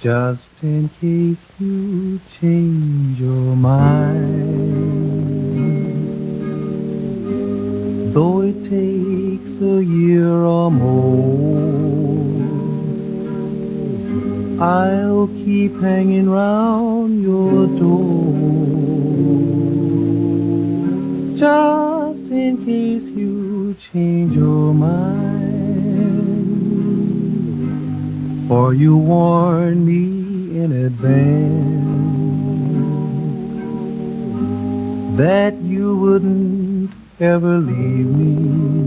just in case you change your mind. Though it takes a year or more, I'll keep hanging round your door, just in case you change your mind. For you warned me in advance that you wouldn't ever leave me,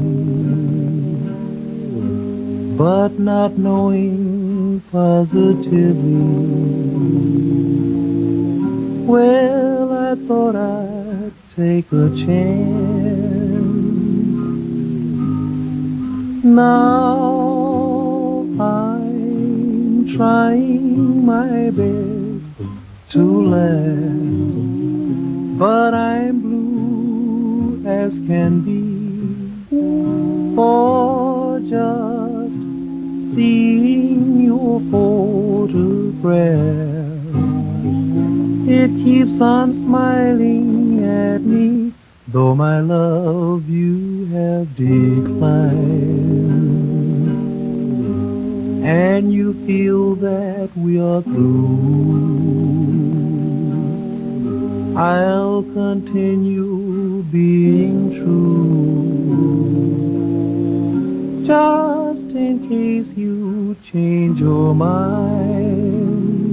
but not knowing positively, well, I thought I'd take a chance. Now I'm trying my best to laugh, but I'm blue as can be, for just seeing your photograph. It keeps on smiling at me, though my love you have declined, and you feel that we are through. I'll continue being true, just in case you change your mind.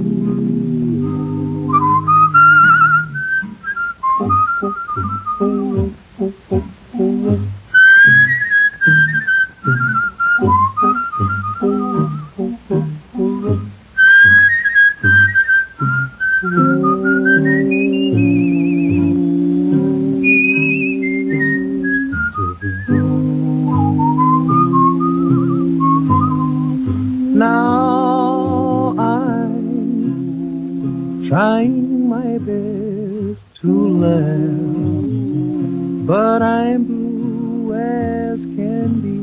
Now I'm trying my best to laugh, but I'm blue as can be,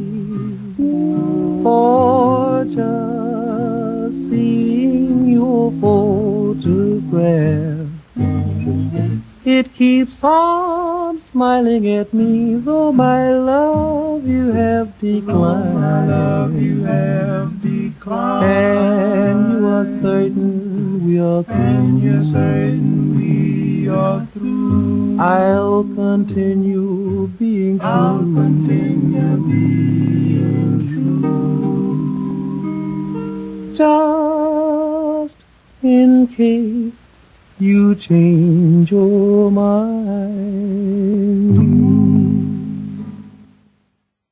for just seeing your photograph. It keeps on smiling at me, though my love you have declined. And you are certain we are through. I'll continue being true, just in case you change your mind.